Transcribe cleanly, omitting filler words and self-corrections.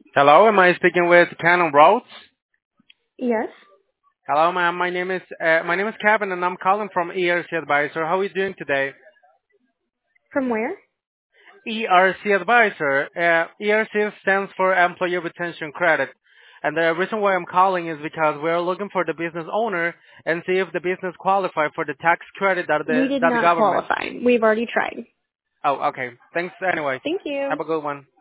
Hello, am I speaking with Canon Rhodes? Yes. Hello, ma'am. My name is Kevin, and I'm calling from ERC Advisor. How are you doing today? From where? ERC Advisor. ERC stands for Employee Retention Credit, and the reason why I'm calling is because we're looking for the business owner and see if the business qualify for the tax credit that We the did that the not government. qualify. We've already tried. Oh, okay. Thanks anyway. Thank you. Have a good one.